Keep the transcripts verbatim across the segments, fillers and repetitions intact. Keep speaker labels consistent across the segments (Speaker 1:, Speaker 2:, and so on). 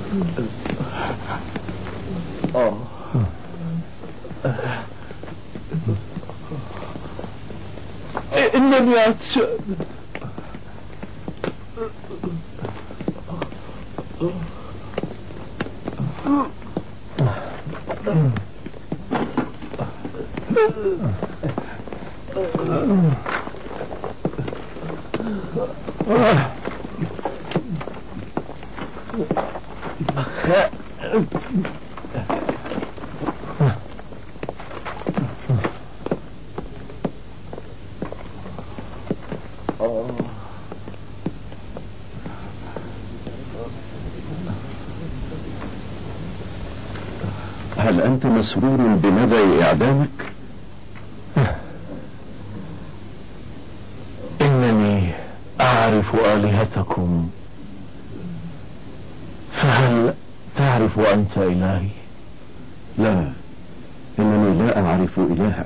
Speaker 1: آه. إنني عطشان.
Speaker 2: هل أنت مسرور بنبأ إعدامك؟
Speaker 3: إنني أعرف آلهتكم، فهل تعرف أنت إلهي؟
Speaker 2: لا، إنني لا أعرف إلهك.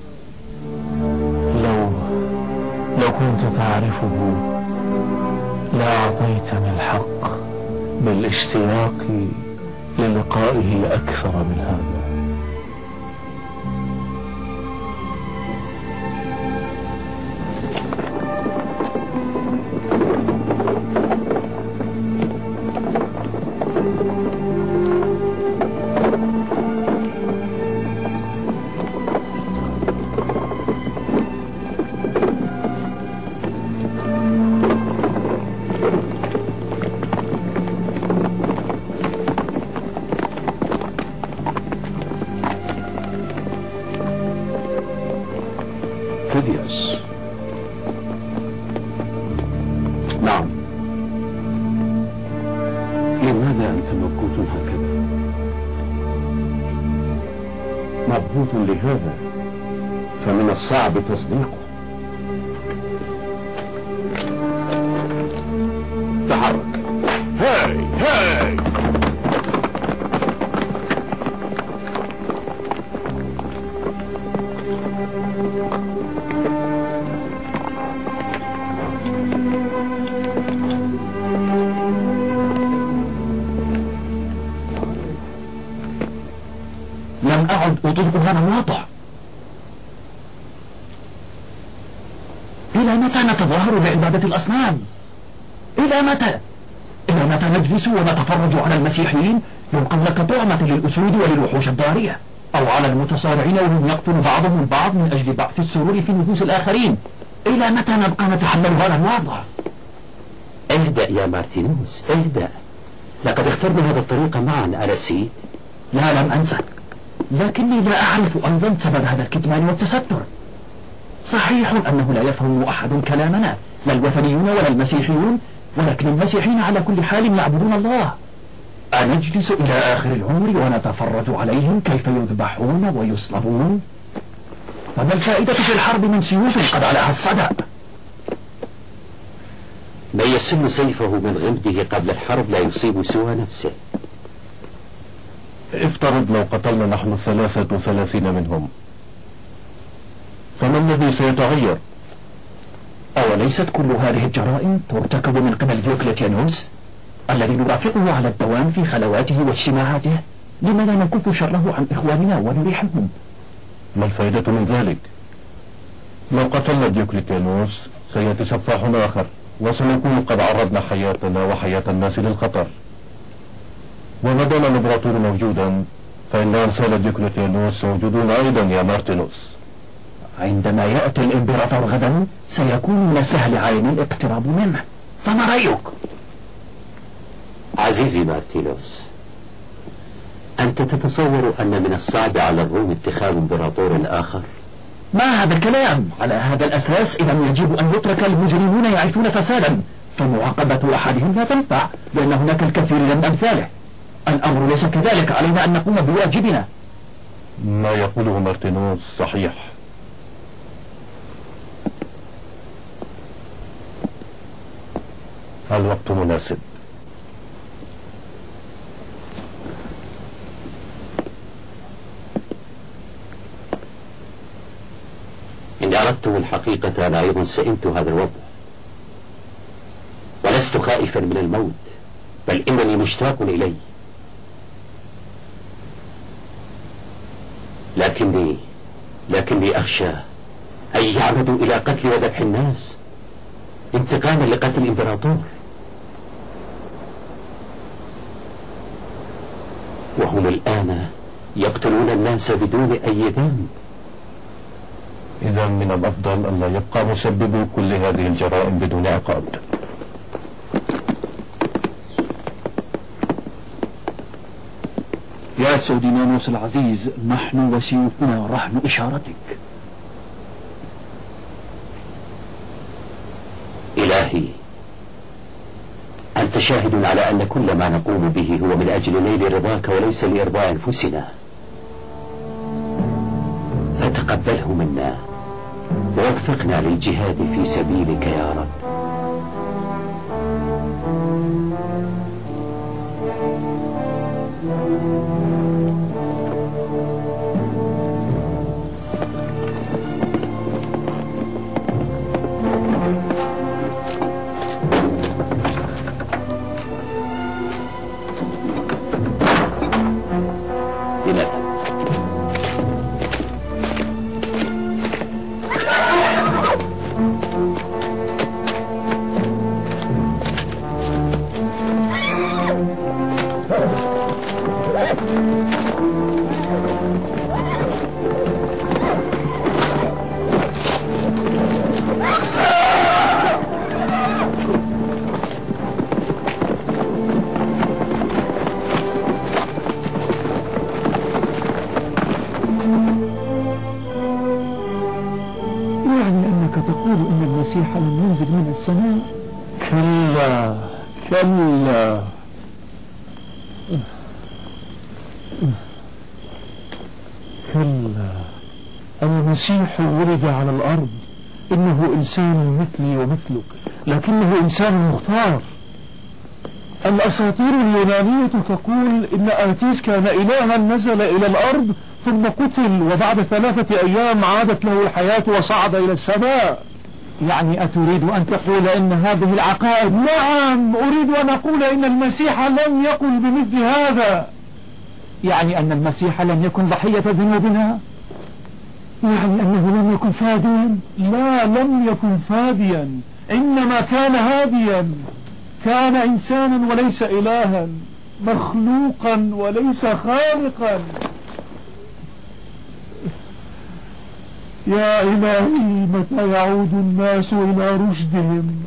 Speaker 3: لو لو كنت تعرفه لأعطيتني الحق بالاشتياق للقائه أكثر من هذا.
Speaker 2: فيديوس. نعم، لماذا أنت مبهوت هكذا؟ مبهوت لهذا فمن الصعب تصديقه. تحرك. هاي هاي.
Speaker 1: لم أعد أطيق هذا الوضع. إلى متى نتظاهر بعبادة الأصنام؟ إلى متى؟ إلى متى نجلس ونتفرج على المسيحيين يلقون كطعمة للأسود وللوحوش الضارية، أو على المتصارعين وهم يقتل بعضهم البعض من أجل بعث السرور في نفوس الآخرين؟ إلى متى نبقى نتحمل هذا الوضع؟
Speaker 4: اهدأ يا مارتينوس، اهدأ. لقد اخترنا هذا الطريق معا أليسيد.
Speaker 1: لا، لم أنسى، لكني لا أعرف أيضا سبب هذا الكتمان والتستر. صحيح أنه لا يفهم أحد كلامنا، لا الوثنيون ولا المسيحيون، ولكن المسيحيين على كل حال يعبدون الله. أنجلس إلى آخر العمر ونتفرج عليهم كيف يذبحون ويصلبون؟ فما الفائدة في الحرب من سيوف قد عليها الصدى؟
Speaker 4: من يسن سيفه من غمده قبل الحرب لا يصيب سوى نفسه.
Speaker 3: افترض لو قتلنا نحن الثلاثة وثلاثين منهم، فما الذي سيتغير؟
Speaker 1: أوليست كل هذه الجرائم ترتكب من قبل ديوكليتيانوس الذي نرافقه على الدوام في خلواته واجتماعاته؟ لما لا نكف شره عن إخواننا ونريحهم؟
Speaker 3: ما الفائدة من ذلك؟ لو قتلنا ديوكليتيانوس سيأتي سفاح آخر، وسنكون قد عرضنا حياتنا وحياة الناس للخطر. وما دام الإمبراطور موجودا فإن أمثال ديوكليتيانوس موجودون أيضا يا مارتينوس.
Speaker 1: عندما يأتي الإمبراطور غدا سيكون من السهل عين الاقتراب منه، فما رأيك؟
Speaker 4: عزيزي مارتينوس، أنت تتصور أن من الصعب على الروم اتخاذ إمبراطور آخر؟
Speaker 1: ما هذا الكلام؟ على هذا الأساس إذا يجب أن يترك المجرمون يعيشون فسادا، فمعاقبة أحدهم لا تنفع لأن هناك الكثير من أمثاله. الأمر ليس كذلك، علينا أن نقوم بواجبنا.
Speaker 3: ما يقوله مارتينوس صحيح. الوقت مناسب.
Speaker 4: إن أردتم الحقيقة أنا أيضا سئمت هذا الوضع، ولست خائفا من الموت، بل إنني مشتاق إليه. لكني لكني أخشى أن يعمدوا إلى قتل وذبح الناس انتقاما لقتل الإمبراطور، وهم الآن يقتلون الناس بدون أي ذنب.
Speaker 3: إذا من الأفضل أن لا يبقى مسبب كل هذه الجرائم بدون عقاب.
Speaker 1: يا سودينانوس العزيز، نحن وسيوفنا رهن إشارتك.
Speaker 4: إلهي، أنت شاهد على أن كل ما نقوم به هو من أجل نيل رضاك وليس لإرضاء أنفسنا، فتقبله منا ووفقنا للجهاد في سبيلك يا رب.
Speaker 5: المسيح لم ينزل من السماء؟
Speaker 3: كلا كلا،
Speaker 5: كلا، المسيح ولد على الأرض، إنه إنسان مثلي ومثلك، لكنه إنسان مختار. الأساطير اليونانية تقول إن آتيس كان إلها نزل إلى الأرض ثم قتل، وبعد ثلاثة أيام عادت له الحياة وصعد إلى السماء.
Speaker 1: يعني أتريد أن تقول إن هذه العقائد؟
Speaker 5: نعم، أريد أن أقول إن المسيح لم يقل بمثل هذا.
Speaker 1: يعني أن المسيح لم يكن ضحية ذنوبنا؟
Speaker 5: يعني أنه لم يكن فاديا؟ لا، لم يكن فاديا، إنما كان هاديا، كان إنسانا وليس إلها، مخلوقا وليس خالقا. يا إلهي، متى يعود الناس إلى رشدهم؟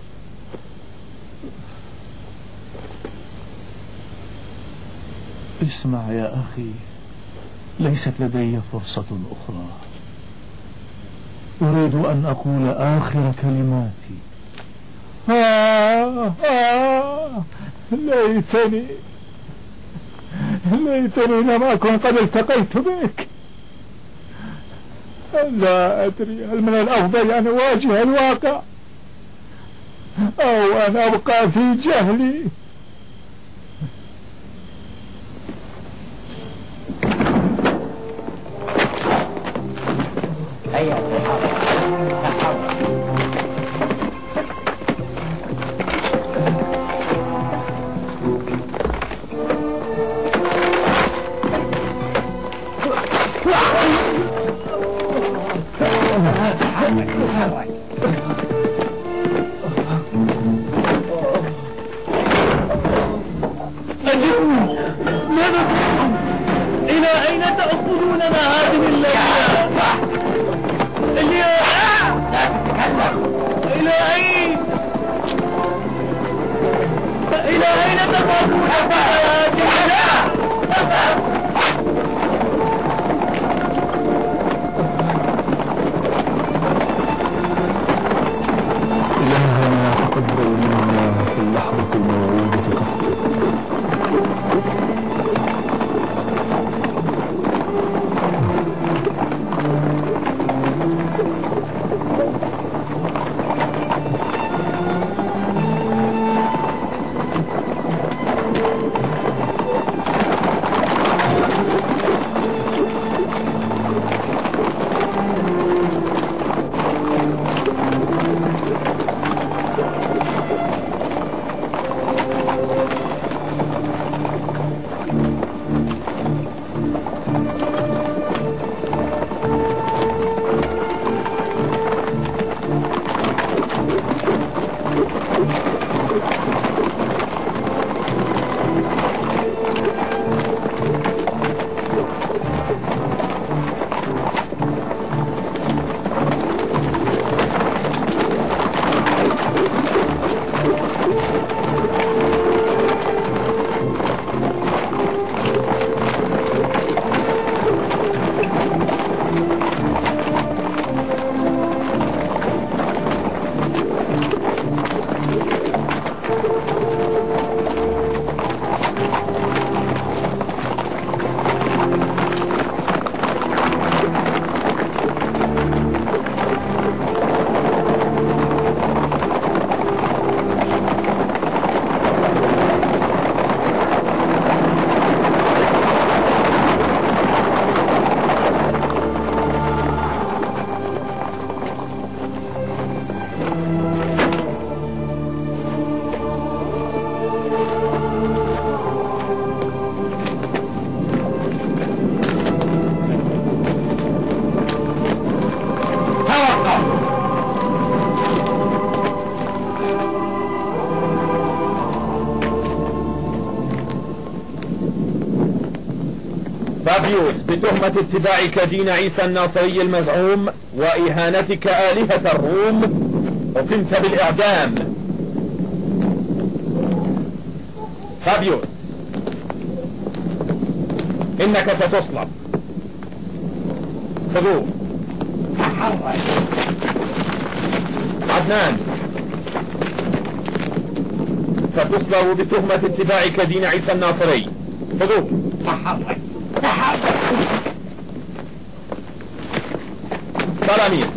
Speaker 5: اسمع يا أخي، ليست لدي فرصة أخرى، أريد أن أقول آخر كلماتي. آه آه ليتني ليتني لم أكن قد التقيت بك. لا أدري، هل من الأفضل أن أواجه الواقع أو أن أبقى في جهلي؟
Speaker 1: هيا
Speaker 6: فابيوس، بتهمة اتباعك دين عيسى الناصري المزعوم وإهانتك آلهة الروم حكمت بالإعدام. فابيوس، إنك ستصلب. خذوه. عدنان، ستصلب بتهمة اتباعك دين عيسى الناصري. خذوه. سلاميس،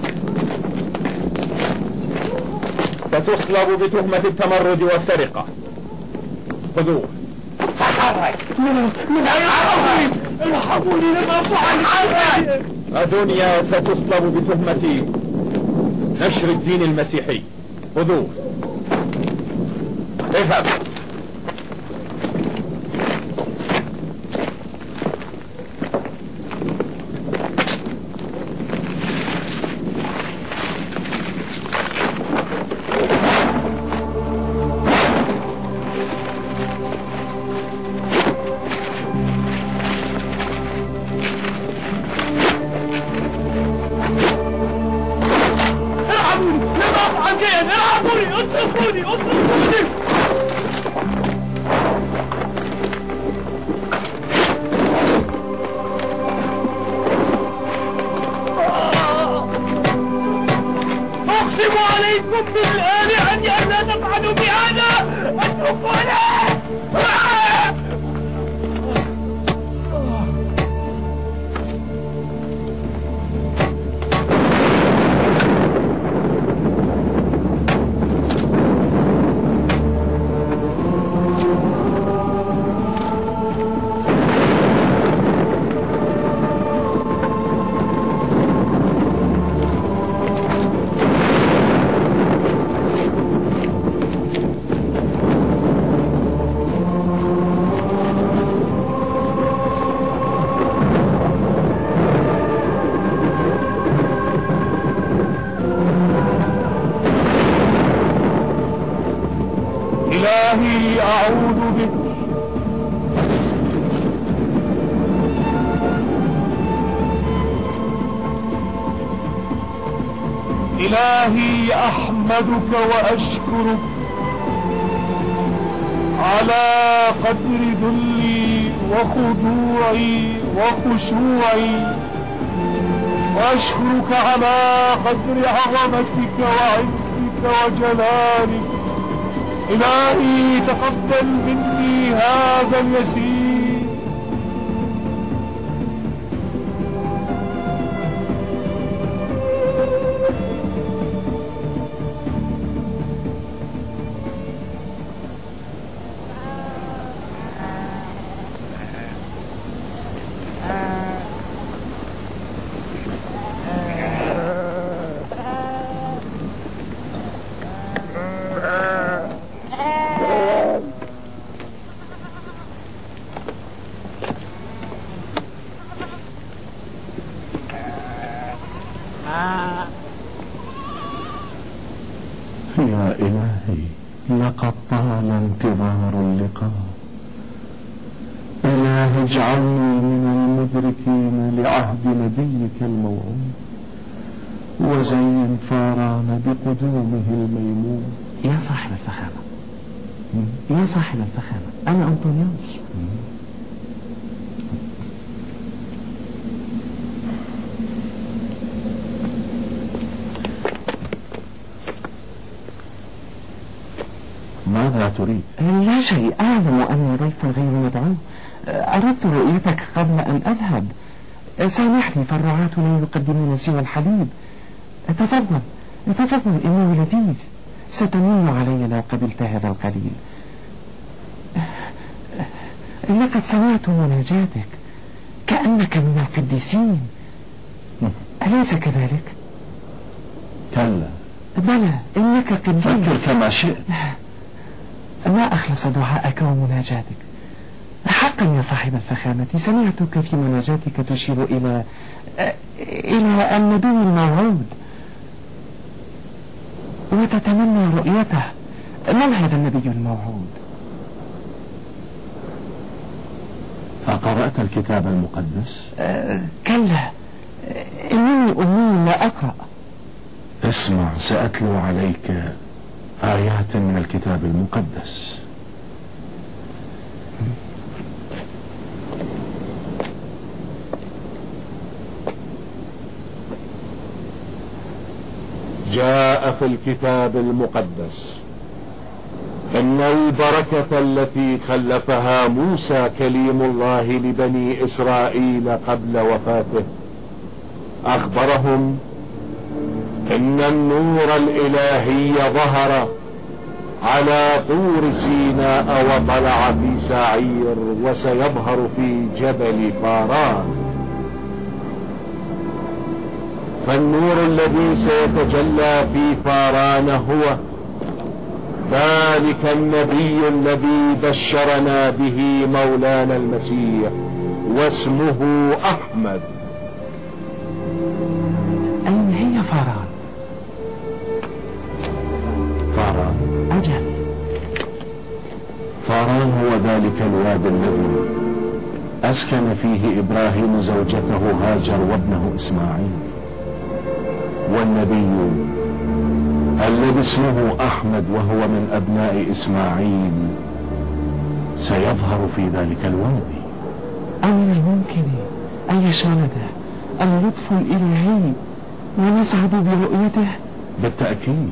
Speaker 6: ستصلب بتهمة التمرد والسرقة. خذوه.
Speaker 5: الحقوني لما فعل.
Speaker 6: أدونيا، ستصلب بتهمة نشر الدين المسيحي. خذوه. اذهب.
Speaker 5: إلهي أعوذ بك. إلهي أحمدك وأشكرك على قدر ذلي وخضوعي وخشوعي، وأشكرك على قدر عظمتك وعزك وجلالك. إلهي تقبل مني هذا اليسير.
Speaker 2: يا إلهي، لقد طال انتظار اللقاء. إله، اجعلني من المدركين لعهد نبيك الموعود، وزين فاران بقدومه الميمون.
Speaker 1: يا صاحب الفخامة، يا صاحب الفخامة، أنا أنطونيوس.
Speaker 2: ماذا تريد؟
Speaker 1: لا شيء، أعلم أني ضيف غير مدعو. أردت رؤيتك قبل أن أذهب. سامحني، فالرعاة لا يقدمون سوى الحليب. تفضل تفضل، إنه لذيذ. ستمن علي لو قبلت هذا القليل. لقد سمعت مناجاتك كأنك من القديسين، أليس كذلك؟
Speaker 2: كلا،
Speaker 1: بلى، إنك قديس.
Speaker 2: فكر كما شئت.
Speaker 1: ما أخلص دعاءك ومناجاتك. حقا يا صاحب الفخامة، سمعتك في مناجاتك تشير إلى إلى النبي الموعود وتتمنى رؤيته. من هذا النبي الموعود؟
Speaker 2: أقرأت الكتاب المقدس؟
Speaker 5: أه كلا، إنني أمي لا أقرأ.
Speaker 2: اسمع، سأتلو عليك آيات من الكتاب المقدس. جاء في الكتاب المقدس إن البركة التي خلفها موسى كليم الله لبني إسرائيل قبل وفاته أخبرهم إن النور الإلهي ظهر على طور سيناء وطلع في سعير وسيظهر في جبل فاران. فالنور الذي سيتجلى في فاران هو ذلك النبي الذي بشرنا به مولانا المسيح واسمه أحمد.
Speaker 5: أين هي فاران؟
Speaker 2: فاران؟
Speaker 5: أجل.
Speaker 2: فاران هو ذلك الوادي الذي أسكن فيه إبراهيم زوجته هاجر وابنه إسماعيل. والنبي الذي اسمه أحمد وهو من أبناء إسماعيل سيظهر في ذلك الوادي.
Speaker 5: أمن الممكن أن يشمل اللطف الإلهي ونسعد برؤيته؟
Speaker 2: بالتأكيد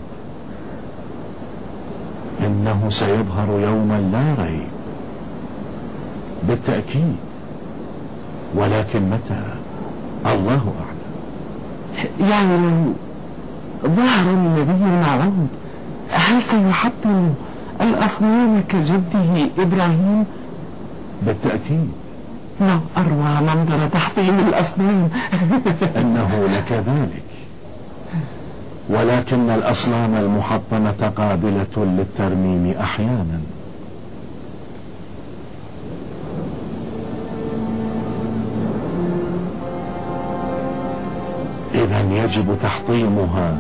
Speaker 2: إنه سيظهر يوما لا ريب، بالتأكيد، ولكن متى الله أعلم.
Speaker 5: يعني لو ظهر النبي المعروض هل سيحطم الأصنام كجده إبراهيم؟
Speaker 2: بالتأكيد.
Speaker 5: ما أروع منظر تحطيم الأصنام.
Speaker 2: إنه لكذلك، ولكن الأصنام المحطمة قابلة للترميم أحيانا. إذن يجب تحطيمها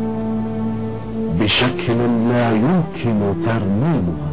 Speaker 2: بشكل لا يمكن ترميمها.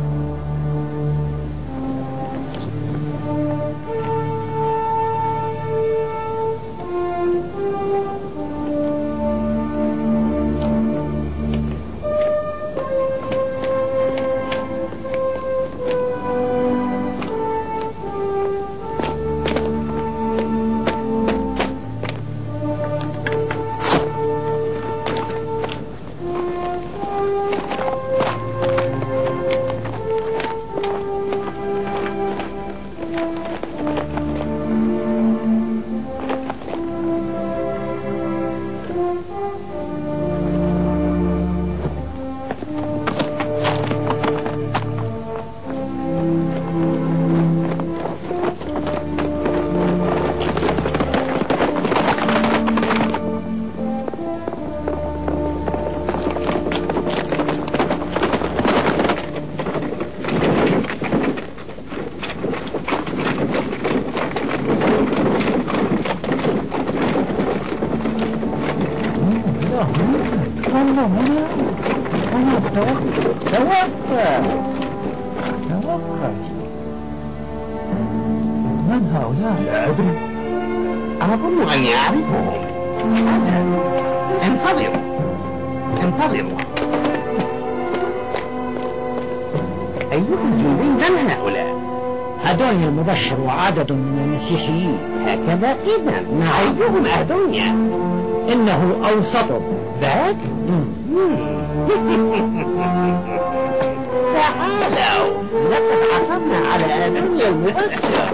Speaker 1: من هؤلاء؟ لا أدري،
Speaker 7: أظن أن يعرفهم. أجل، انتظروا انتظروا. أيها الجندي من هؤلاء؟
Speaker 8: أدونيا المبشر وعدد من المسيحيين.
Speaker 7: هكذا إذا أيهم أدونيا؟
Speaker 8: إنه أوسط
Speaker 7: ذاك؟ تعالوا، لقد عثرنا على أدونيا المبشر.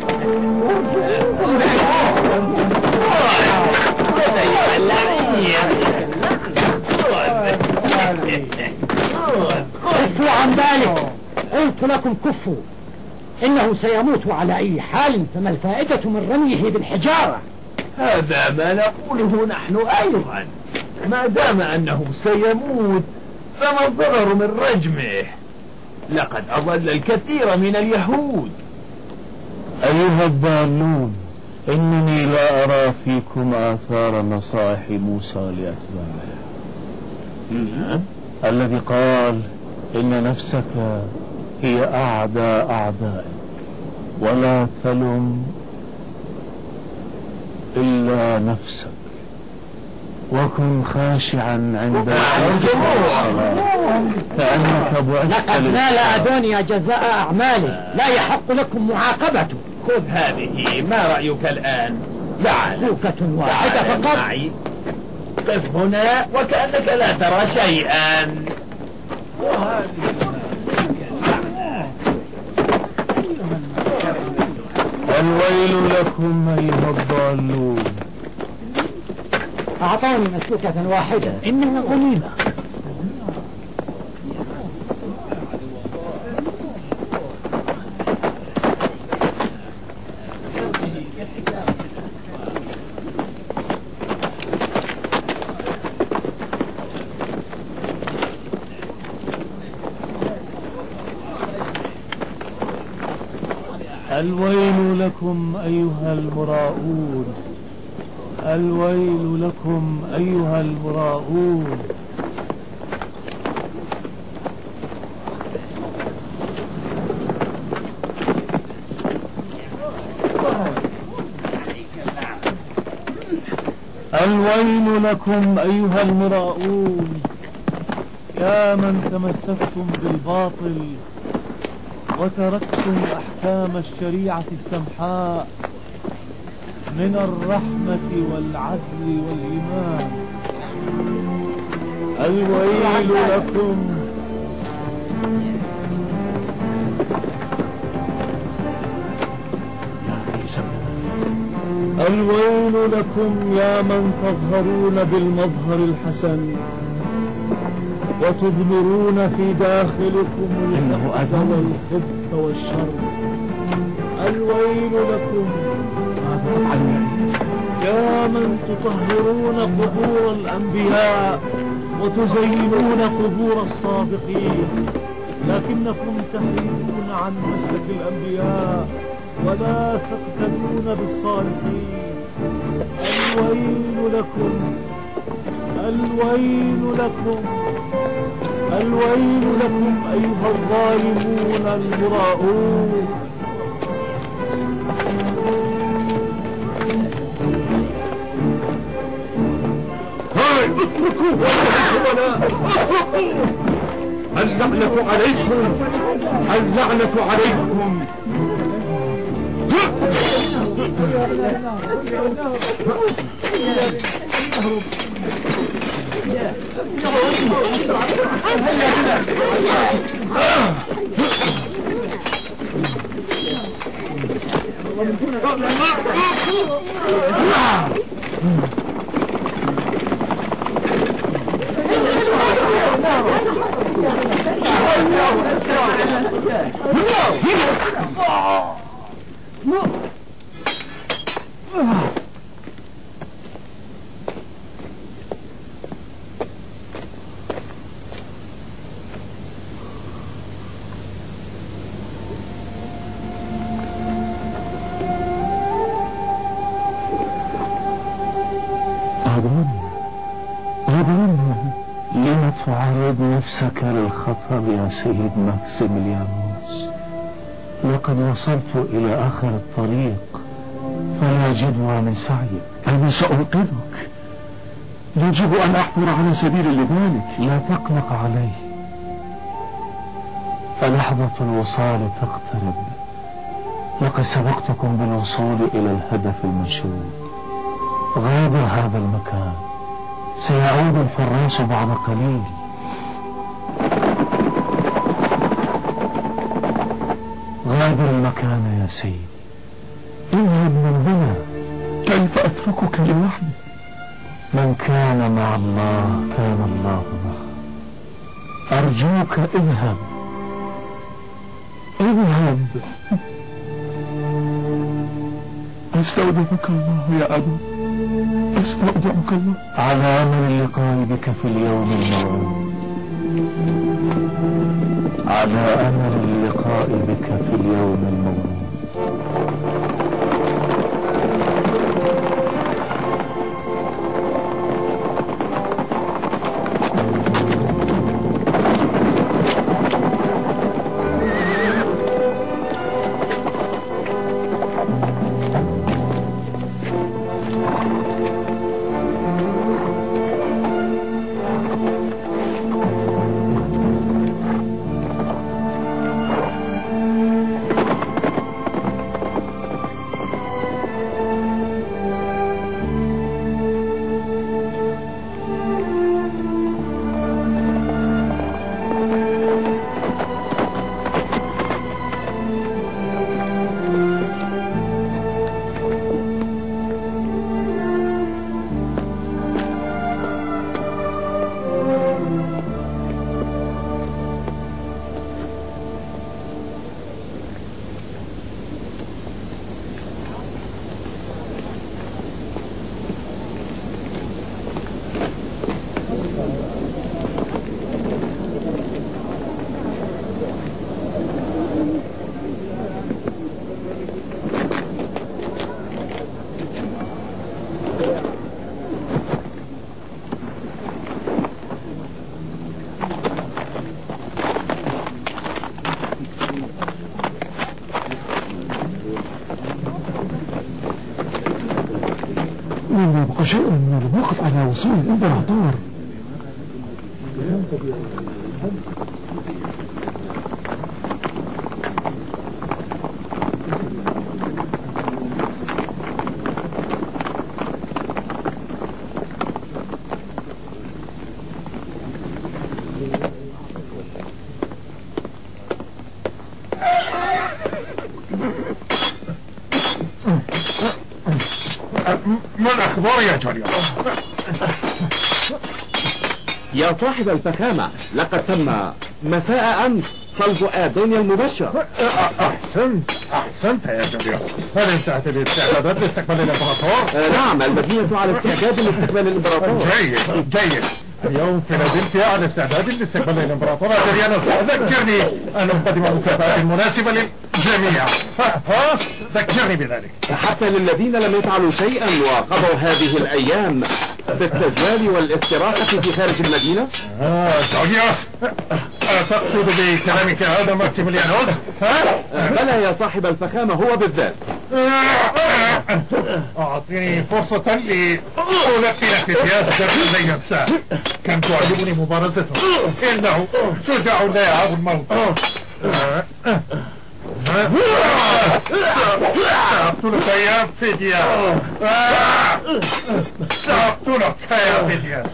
Speaker 8: كفوا عن ذلك، قلت لكم كفوا. إنه سيموت على أي حال، فما الفائدة من رميه بالحجارة؟
Speaker 6: هذا ما نقوله نحن أيضا، ما دام أنه سيموت فما الضرر من رجمه؟ لقد أضل الكثير من اليهود.
Speaker 2: أيها الضالون، إنني لا أرى فيكم آثار نصائح موسى لأتباعه الذي قال إن نفسك هي أعدى أعدائك.
Speaker 5: ولا تلم إلا نفسك، وكن خاشعا عند الصلاة كأنك بعثت
Speaker 8: لقد نال أدونيا جزاء أعماله، لا يحق لكم معاقبته.
Speaker 6: خذ هذه، ما رأيك الآن؟ تعال
Speaker 8: فوكة واحدة فقط.
Speaker 6: معي. قف هنا وكأنك لا ترى شيئا.
Speaker 5: الويل لكم أيها الضالون.
Speaker 8: أعطوني مسلوكة واحدة.
Speaker 1: إنها غنيمة.
Speaker 5: الويل لكم أيها المراؤون، الويل لكم أيها المراؤون. الويل لكم أيها المراؤون، يا من تمسكتم بالباطل وتركتم أحكام الشريعة السمحاء من الرحمة والعدل والإيمان. الويل لكم. الويل لكم يا من تظهرون بالمظهر الحسن وتضمرون في داخلكم الحقد والخبث والشر. الويل لكم يا من تطهرون قبور الأنبياء وتزينون قبور الصادقين، لكنكم تحيدون عن مسلك الأنبياء ولا تقتدون بالصالحين. الويل لكم، الويل لكم، الويل لكم أيها الظالمون المراؤون.
Speaker 6: هاي اتركوه اللعنة عليكم، اللعنة عليكم.
Speaker 5: لم تعرض نفسك للخطر يا سيد ماكسيميليانوس؟ لقد وصلت إلى آخر الطريق فلا جدوى من سعيك.
Speaker 2: أنا سأنقذك، يجب أن أحفر على سبيل لذلك.
Speaker 5: لا تقلق عليه، فلحظة الوصال تقترب. لقد سبقتكم بالوصول إلى الهدف المنشود. غادر هذا المكان، سيعود الحراس بعد قليل. غادر المكان يا سيدي، اذهب من هنا.
Speaker 2: كيف أتركك لوحدي؟
Speaker 5: من كان مع الله كان الله معه. أرجوك اذهب، اذهب.
Speaker 2: أستودعك الله يا أبا، أستودعك الله.
Speaker 5: على أمل اللقاء بك في اليوم الموعود، على أمل اللقاء بك في اليوم الموعود. لم يبق شيء من الوقت على وصول الإمبراطور.
Speaker 9: ما الأخبار يا جوليوس؟
Speaker 10: يا صاحب الفخامة، لقد تم مساء أمس صلب آدونيا المبشر.
Speaker 9: أحسنت أحسنت يا جوليوس. هل انتهت الاستعدادات لاستقبال الإمبراطور؟
Speaker 10: آه نعم، المدينة على استعداد لاستقبال الإمبراطور.
Speaker 9: جيد جيد. اليوم فيلادلفيا على استعداد لاستقبال الإمبراطور أدريانوس. ذكرني أن أقدم مكافآت مناسبة للجميع. ها ها ذكرني بذلك.
Speaker 10: حتى للذين لم يفعلوا شيئا وقضوا هذه الأيام بالتجوال والاستراحة في خارج المدينة.
Speaker 9: آه جوليوس، تقصد بكلامك هذا ماكسيميليانوس؟ ها؟
Speaker 10: بلى يا صاحب الفخامة، هو بالذات.
Speaker 9: أعطيني فرصة لألقي فيتياس درس زي نفسه. كان تعجبني مبارزته، إنه شجاع لا يهاب الموت. سأقتلك يا فيدياس، سأقتلك يا فيدياس.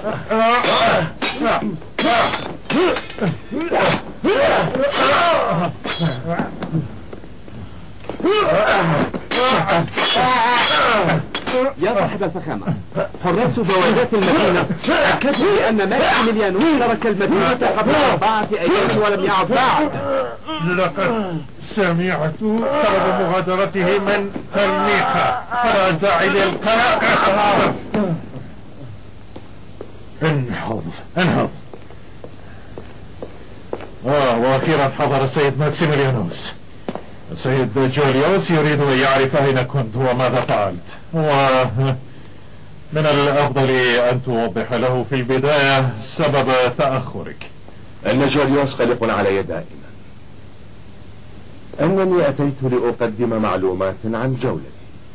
Speaker 10: يا صاحب الفخامة، حراس بوابات المدينة أكدوا بأن ماكسيميليانوس ترك المدينة قبل أربعة أيام ولم يعد بعد.
Speaker 9: لقد سمعت سبب مغادرته من تلميحة، فلا داعي للقلق. انهض انهض. آه وأخيرا حضر السيد ماكسيميليانوس. السيد جوليوس يريد أن يعرف أين كنت وماذا فعلت، ومن الأفضل أن توضح له في البداية سبب تأخرك.
Speaker 2: أن جوليوس قلق علي دائما. أنني أتيت لأقدم معلومات عن جولتي،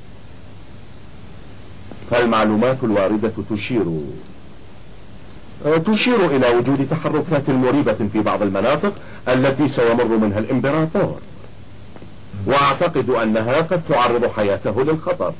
Speaker 2: فالمعلومات الواردة تشير تشير إلى وجود تحركات مريبة في بعض المناطق التي سيمر منها الإمبراطور، وأعتقد أنها قد تعرض حياته للخطر،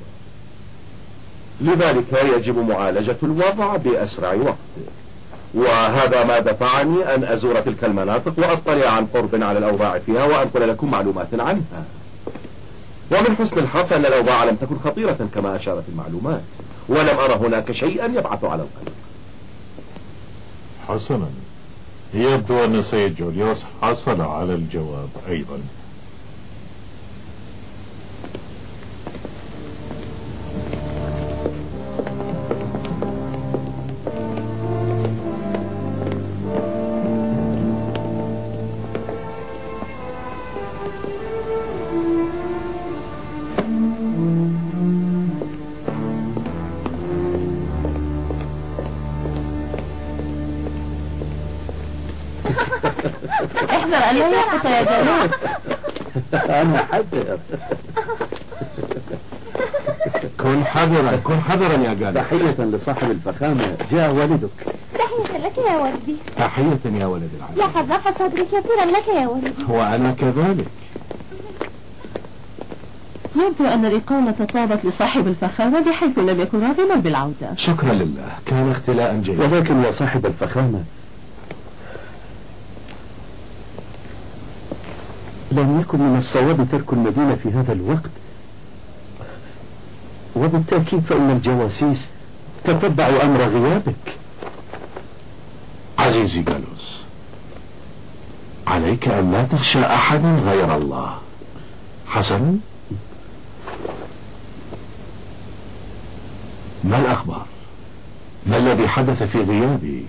Speaker 2: لذلك يجب معالجة الوضع بأسرع وقت. وهذا ما دفعني أن أزور تلك المناطق وأطلع عن قرب على الأوضاع فيها وأنقل لكم معلومات عنها. ومن حسن الحظ أن الأوضاع لم تكن خطيرة كما أشارت المعلومات، ولم أرى هناك شيئا يبعث على القلق.
Speaker 9: حسنا، يبدو أن سيد جوليوس حصل على الجواب أيضا.
Speaker 11: احذر أن لا يسقط يا جالوس.
Speaker 2: أنا حذر.
Speaker 3: كن حذرا كن حذرا يا جالوس.
Speaker 2: تحية لصاحب الفخامة، جاء والدك.
Speaker 11: تحية لك يا ولدي.
Speaker 3: تحية يا ولد العزيز.
Speaker 11: لقد رفع صدري كثيرا لك يا ولدي.
Speaker 3: وأنا كذلك.
Speaker 12: يبدو أن الإقامة طابت لصاحب الفخامة بحيث لم يكن راغبا بالعودة.
Speaker 3: شكرا لله، كان اختلاء جيد.
Speaker 2: ولكن يا صاحب الفخامة، لم يكن من الصواب ترك المدينة في هذا الوقت، وبالتأكيد فإن الجواسيس تتبعوا أمر غيابك.
Speaker 3: عزيزي جالوس، عليك أن لا تخشى أحدا غير الله. حسنا، ما الأخبار؟ ما الذي حدث في غيابي؟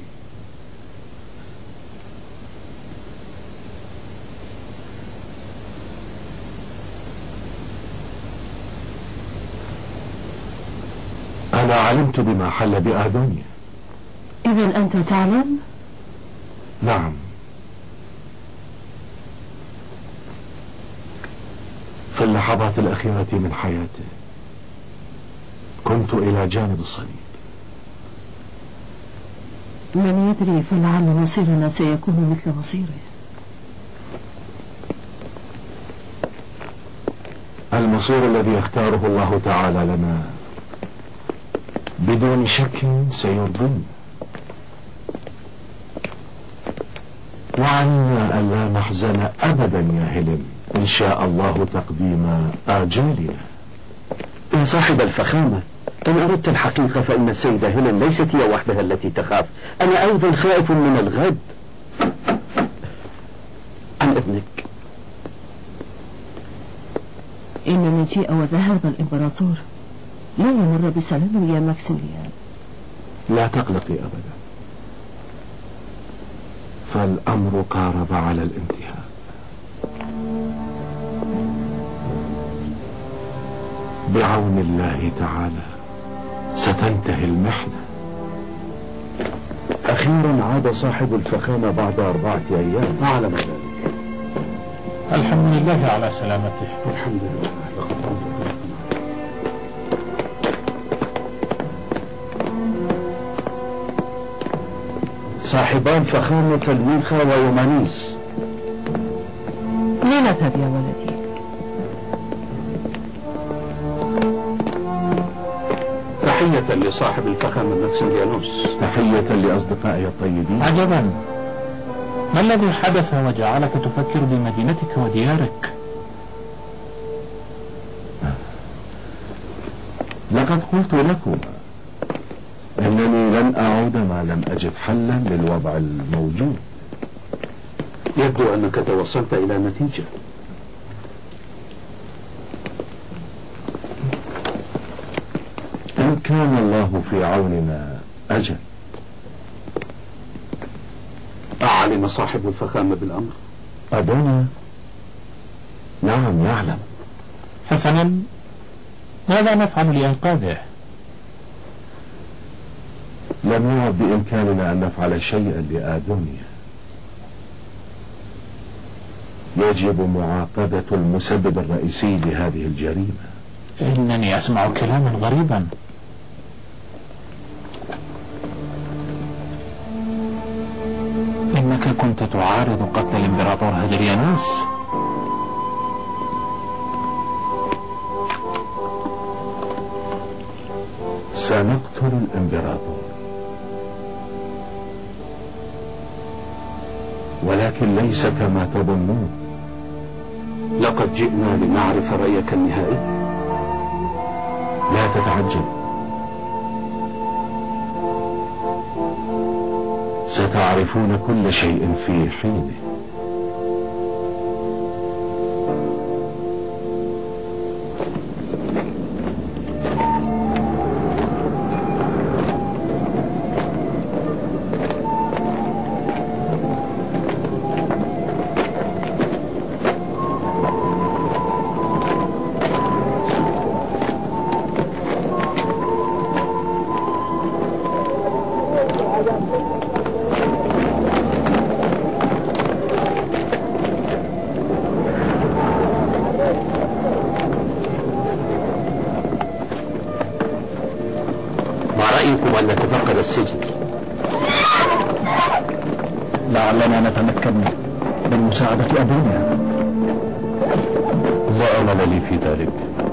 Speaker 3: أنا علمت بما حل بآدونيا.
Speaker 12: إذن أنت تعلم؟
Speaker 3: نعم، في اللحظات الأخيرة من حياته
Speaker 5: كنت إلى جانب الصليب.
Speaker 12: من يدري، فلعل مصيرنا سيكون مثل مصيره.
Speaker 5: المصير الذي يختاره الله تعالى لنا بدون شك سيرضينا، وعلينا أن لا نحزن أبدا يا هيلين، إن شاء الله تقديم آجالنا.
Speaker 13: يا صاحب الفخامة، إن أردت الحقيقة فإن السيدة هيلين ليست هي وحدها التي تخاف، أنا أيضا خائف من الغد. عن إذنك.
Speaker 12: إن مجيء وذهاب الإمبراطور لا يمر بسلام يا ماكسيميليان.
Speaker 5: لا تقلقي أبدا، فالأمر قارب على الانتهاء. بعون الله تعالى ستنتهي المحنة.
Speaker 13: أخيرا عاد صاحب الفخامة بعد أربعة أيام. ما علم ذلك؟
Speaker 9: الحمد لله على سلامته.
Speaker 13: الحمد لله. صاحبا الفخامة الويخا ويومانيس.
Speaker 12: لنذهب يا ولدي.
Speaker 13: تحية لصاحب الفخامة ماكسيميليانوس.
Speaker 5: تحية لأصدقائي الطيبين.
Speaker 9: عجبا، ما الذي حدث وجعلك تفكر بمدينتك وديارك؟
Speaker 5: لقد قلت لكم أنني لن أعود ما لم أجد حلا للوضع الموجود.
Speaker 13: يبدو أنك توصلت إلى نتيجة.
Speaker 5: إن كان الله في عوننا أجل.
Speaker 13: أعلم صاحب الفخامة بالأمر؟
Speaker 5: أبونا نعم يعلم.
Speaker 9: حسنا، ماذا نفعل لإنقاذه؟
Speaker 5: لم يعد بإمكاننا أن نفعل شيئا لآدونيا. يجب معاقبة المسبب الرئيسي لهذه الجريمة.
Speaker 9: إنني أسمع كلاما غريبا. إنك كنت تعارض قتل الإمبراطور هادريانوس.
Speaker 5: سنقتل الإمبراطور، ولكن ليس كما تظنون.
Speaker 13: لقد جئنا لنعرف رأيك النهائي.
Speaker 5: لا تتعجل، ستعرفون كل شيء في حينه.
Speaker 13: أن نتفقد السجن.
Speaker 1: لعلنا نتمكن من مساعدة أبونا.
Speaker 3: لا أمل لي في ذلك.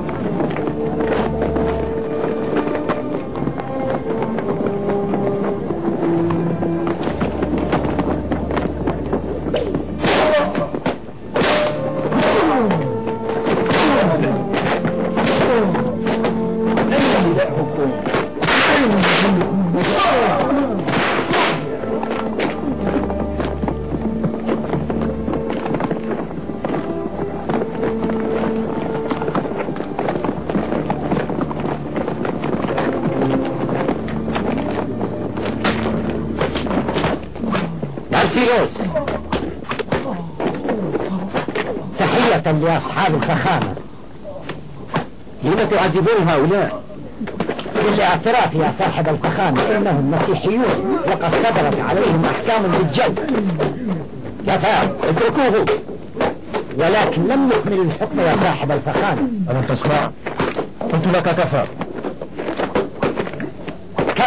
Speaker 8: تحية لأصحاب الفخامة.
Speaker 13: لم تعذبون هؤلاء؟
Speaker 8: بالاعتراف يا صاحب الفخامة إنهم مسيحيون وقد صدرت عليهم أحكام بالجلد.
Speaker 13: كفى، اتركوه.
Speaker 8: ولكن لم يكمل الحكم يا صاحب الفخامة.
Speaker 1: ألم تسمع؟ قلت لك كفى.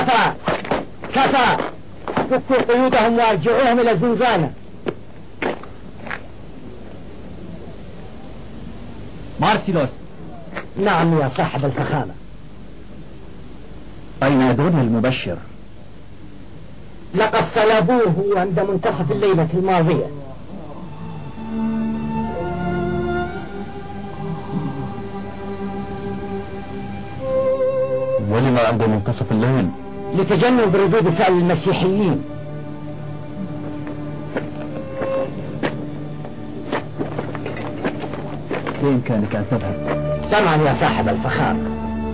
Speaker 8: كفى كفى، فكوا قيودهم وارجعوهم إلى الزنزانة.
Speaker 1: مارسيلوس.
Speaker 8: نعم يا صاحب الفخامة.
Speaker 1: أين يدل المبشر؟
Speaker 8: لقد صلبوه عند منتصف الليلة الماضية.
Speaker 3: ولما عند منتصف الليل؟
Speaker 8: لتجنب ردود فعل المسيحيين.
Speaker 1: بإمكانك أن تذهب.
Speaker 8: سمعا يا صاحب الفخامة.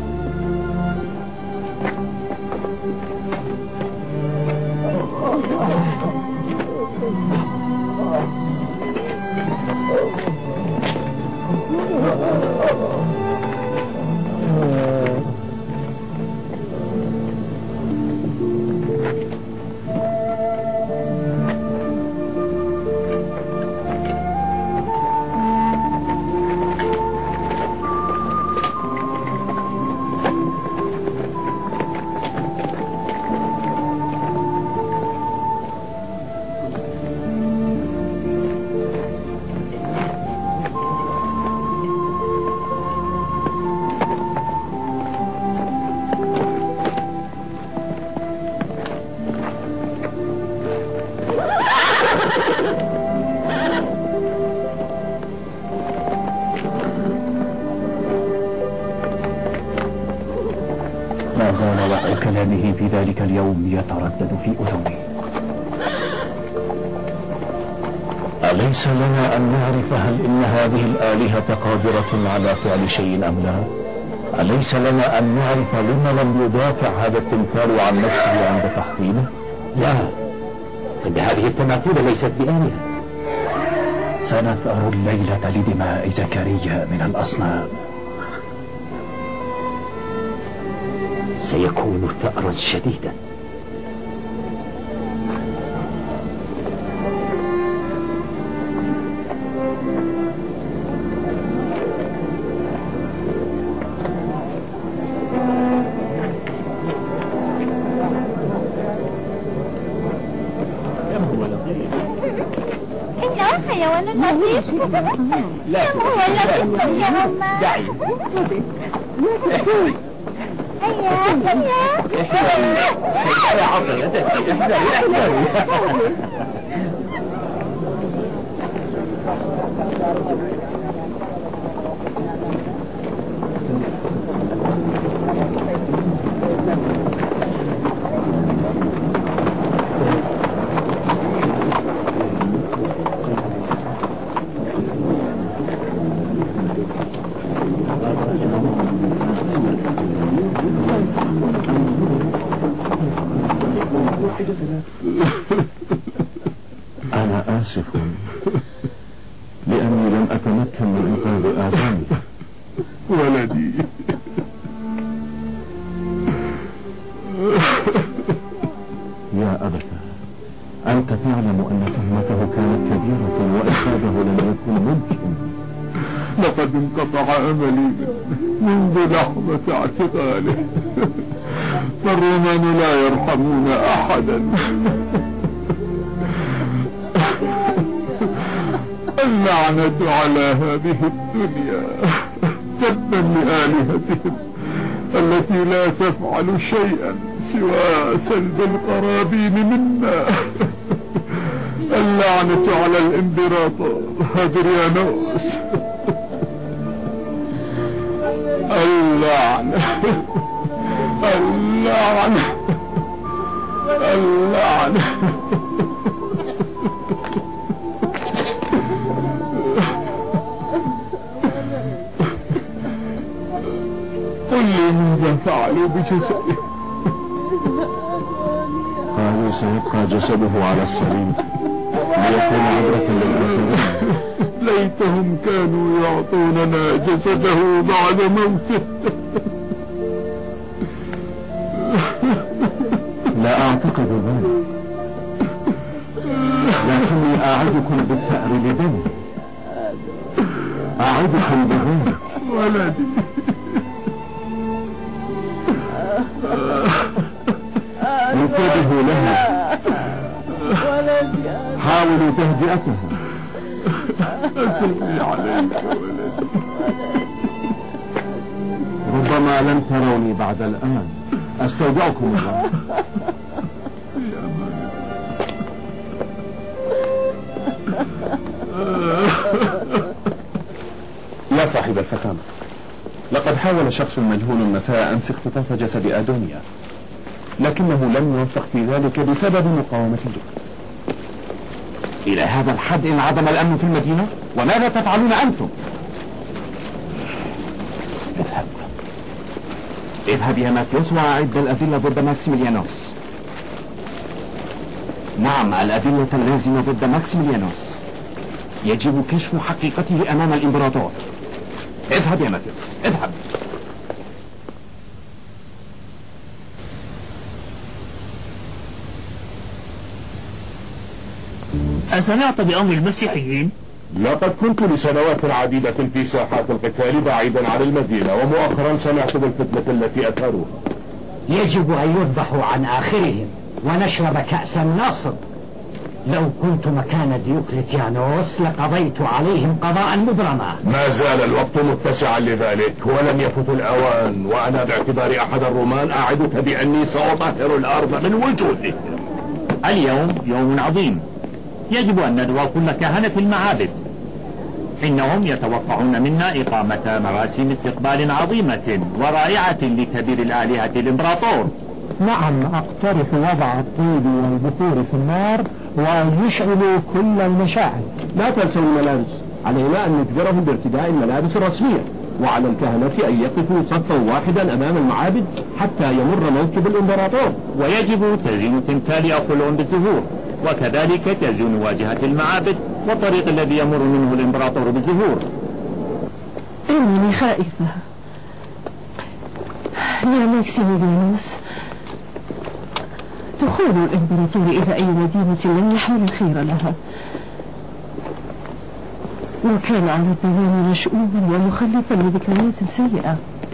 Speaker 1: ما زال وقع كلامه في ذلك اليوم يتردد في أذني.
Speaker 5: أليس لنا أن نعرف هل إن هذه الآلهة قادرة على فعل شيء أم لا؟ أليس لنا أن نعرف لما لم يدافع هذا التمثال عن نفسه عند تحطيمه؟
Speaker 4: لا، إن هذه التماثيل ليست بآلهة.
Speaker 1: سنثأر الليلة لدماء زكريا من الأصنام.
Speaker 4: سيكون ثأرا شديدا.
Speaker 11: إنه حيوان لطيف.
Speaker 6: لا
Speaker 11: هو لطيف يا ماما.
Speaker 6: دعي.
Speaker 11: هيا هيا.
Speaker 6: يا عطل يا تأتي. احذري احذري.
Speaker 5: أنا آسف لأني لم أتمكن من إنقاذ آدمي.
Speaker 9: ولدي
Speaker 5: يا أبت، أنت تعلم أن تهمته كانت كبيرة وإخراجه لم يكن ممكن.
Speaker 9: لقد انقطع أملي منذ لحظة اعتقاله. فالرومان لا يرحمون أحدا. اللعنة على هذه الدنيا. تبا لآلهتهم التي لا تفعل شيئا سوى سلب القرابين منا. اللعنة على الإمبراطور هادريانوس. اللعنة اللعنة اللعنة. قل لي ماذا فعلوا بجسده؟
Speaker 5: قالوا سيبقى جسده على الصليب ليكون عبرة للآخرين.
Speaker 9: ليتهم كانوا يعطوننا جسده بعد موته.
Speaker 5: لا أعتقد ذلك، لكني أعدكم بالثأر لدمه. أعدكم بذلك.
Speaker 9: ولدي
Speaker 5: انتبهوا لها، حاولوا تهدئتها.
Speaker 9: أسري عليك
Speaker 5: ربما لن تروني بعد الآن، أستودعكم الله.
Speaker 14: يا صاحب الفخامة، لقد حاول شخص مجهول مساء أمس اختطاف جسد أدونيا، لكنه لم يوفق في ذلك بسبب مقاومة الجهد.
Speaker 10: إلى هذا الحد انعدم الأمن في المدينة؟ وماذا تفعلون أنتم؟ اذهب اذهب يا ماتيوس وأعد الأدلة ضد ماكسيميليانوس. نعم، الأدلة اللازمة ضد ماكسيميليانوس. يجب كشف حقيقته أمام الإمبراطور. اذهب يا ماتيوس، اذهب.
Speaker 15: أسمعت بأمر المسيحيين؟
Speaker 3: لقد كنت لسنوات عديدة في ساحات القتال بعيدا عن المدينة، ومؤخرا سمعت بالفتنة التي أثاروها.
Speaker 8: يجب أن يذبحوا عن آخرهم ونشرب كأس النصر. لو كنت مكان ديوكليتيانوس لقضيت عليهم قضاء مبرما.
Speaker 3: ما زال الوقت متسعا لذلك، ولم يفت الأوان، وأنا باعتبار أحد الرومان أعدك بأني سأطهر الأرض من وجودك.
Speaker 15: اليوم يوم عظيم، يجب أن ندعو كل كهنة المعابد. إنهم يتوقعون منا إقامة مراسم استقبال عظيمة ورائعة لكبير الآلهة الإمبراطور.
Speaker 16: نعم، أقترح وضع الطيب والبخور في النار وأن يشعلوا كل المشاعل.
Speaker 14: لا تنسوا الملابس، علينا أن نجبرهم بارتداء الملابس الرسمية، وعلى الكهنة أن يقفوا صفا واحدا أمام المعابد حتى يمر موكب الإمبراطور.
Speaker 15: ويجب تزيين تمثال أبولون بالزهور، وكذلك تزيين واجهة المعابد والطريق الذي يمر منه الإمبراطور بالزهور.
Speaker 12: إنني خائفة يا ماكسيميليانوس. دخول الإمبراطور إلى أي مدينة لن يحمل الخير لها، وكان على الدوام مشؤوما ومخلفا لذكريات سيئة.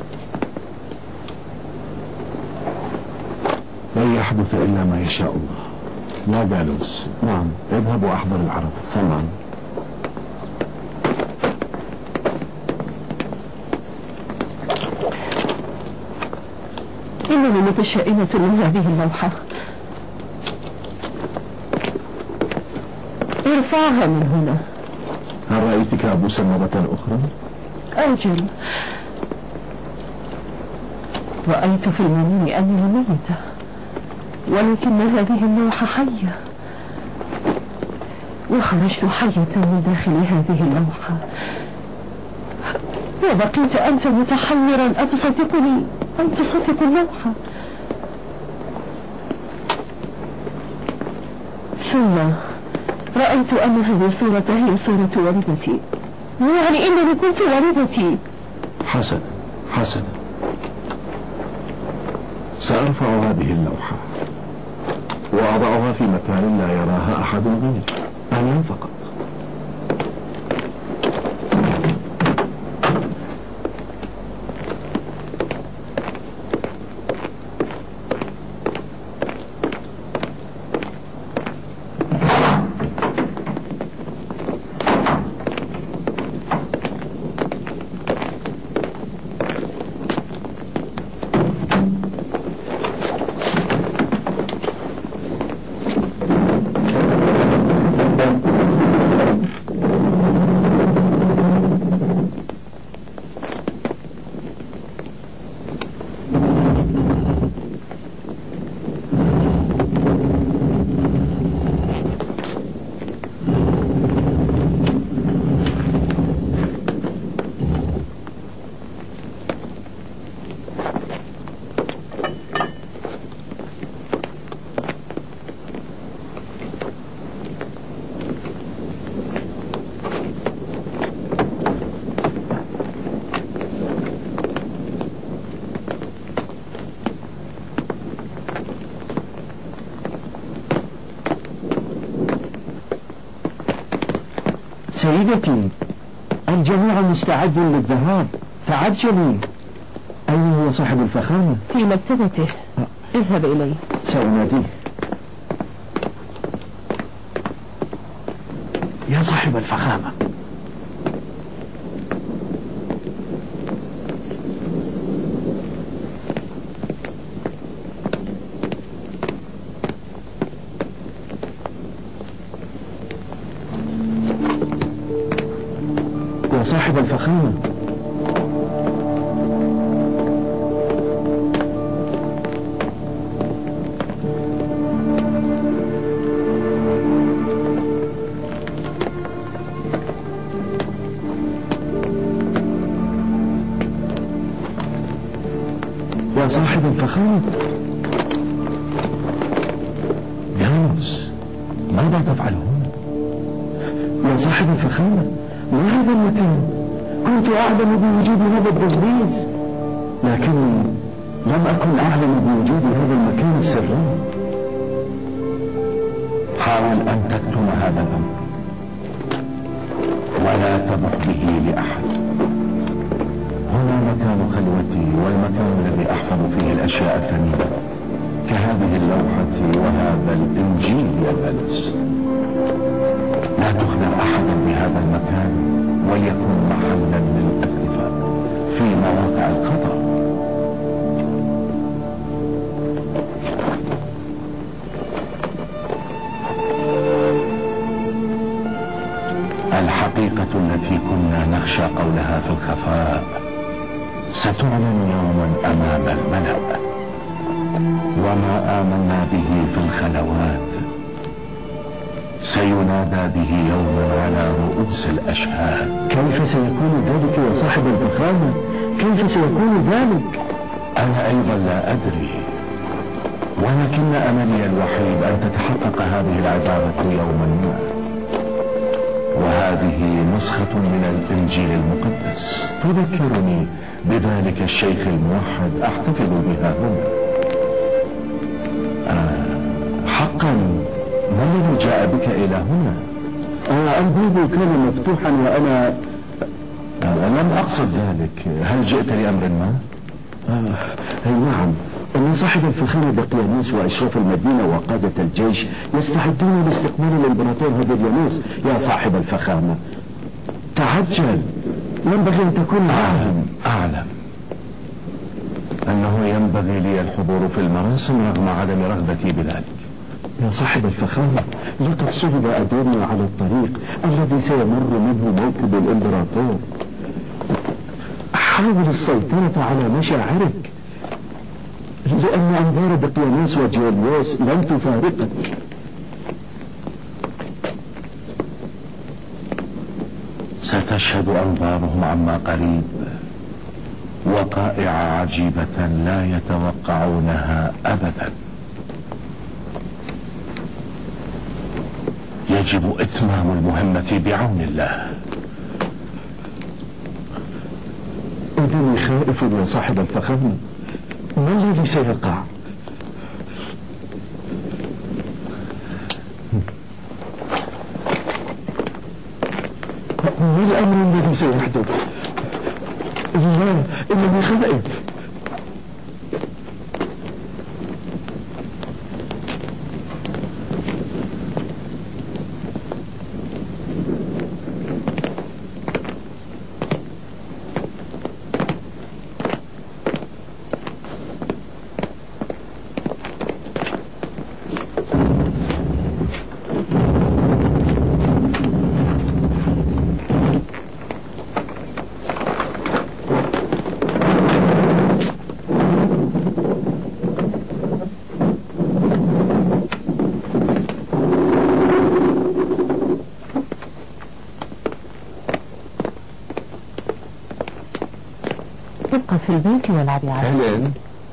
Speaker 5: لن يحدث إلا ما يشاء الله. يا جالوس، نعم، اذهب وأحضر العرب. سمعا.
Speaker 12: إنني متشائمة من هذه اللوحة. ارفعها من هنا.
Speaker 5: هل رأيت كابوسا مرة أخرى؟
Speaker 12: أجل، رأيت في المنام أني ميتة، ولكن هذه اللوحة حية، وخرجت حية من داخل هذه اللوحة، وبقيت أنت متحيرا أتصدقني أم تصدق اللوحة؟ ثم رأيت أن هذه الصورة هي صورة والدتي، يعني إنني كنت والدتي.
Speaker 5: حسنا حسنا، سأرفع هذه اللوحة وأضعها في مكان لا يراها أحد غيري، أنا فقط.
Speaker 8: سيدتي، الجميع مستعد للذهاب، تعجلي.
Speaker 5: أين هو صاحب الفخامة؟
Speaker 12: في مكتبته، اذهب إليه.
Speaker 5: سأناديه.
Speaker 8: صاحب الفخامة.
Speaker 1: يا صاحب الفخامة، يا صاحب الفخامة.
Speaker 5: يانوس، ماذا تفعل هنا؟
Speaker 1: يا صاحب الفخامة، ما هذا المكان؟ كنت أعلم بوجود هذا الدهليز، لكن لم أكن أعلم بوجود هذا المكان السري.
Speaker 5: حاول أن تكتم هذا الأمر ولا تبق به لأحد. هنا مكان خلوتي والمكان الذي أحفظ فيه الأشياء الثمينة كهذه اللوحة وهذا الإنجيل يا فالس. لا تخبر أحدا بهذا المكان وليكن محلا للاكتفاء في مواقع الخطر. الحقيقة التي كنا نخشى قولها في الخفاء ستعلن يوما أمام الملأ، وما آمنا به في الخلوات سينادى به يوما على رؤوس الأشهاد.
Speaker 1: كيف سيكون ذلك يا صاحب الفخامة؟ كيف سيكون ذلك؟
Speaker 5: أنا أيضا لا أدري، ولكن أملي الوحيد أن تتحقق هذه العبارة يوما ما. وهذه نسخة من الإنجيل المقدس تذكرني بذلك الشيخ الموحد أحتفظ بها هنا. آه حقا، ما الذي جاء بك إلى هنا؟
Speaker 1: آه الباب كان مفتوحا وأنا
Speaker 5: آه لم أقصد ذلك. هل جئت لأمر ما؟
Speaker 1: آه نعم، أن صاحب الفخامة دقيانوس وأشراف المدينة وقادة الجيش يستعدون لاستقبال الإمبراطور هادريانوس. يا صاحب الفخامة تعجل، ينبغي أن تكون
Speaker 5: أعلم أعلم أنه ينبغي لي الحضور في المراسم رغم عدم رغبتي بذلك.
Speaker 1: يا صاحب الفخامة، لقد صلب أدونيا على الطريق الذي سيمر منه موكب الإمبراطور. حاول السيطرة على مشاعرك، لأن أنظار دقيانوس وجوليوس لن تفارقك.
Speaker 5: ستشهد أنظارهم عما قريب وقائع عجيبة لا يتوقعونها أبدا. يجب إتمام المهمة بعون الله.
Speaker 1: إنني خائف يا صاحب الفخامة، ما الذي سيقع؟ ما الأمر الذي سيحدث؟ لا، إنني خائف.
Speaker 12: ابقى في البيت والعبي عليه.
Speaker 1: هلين،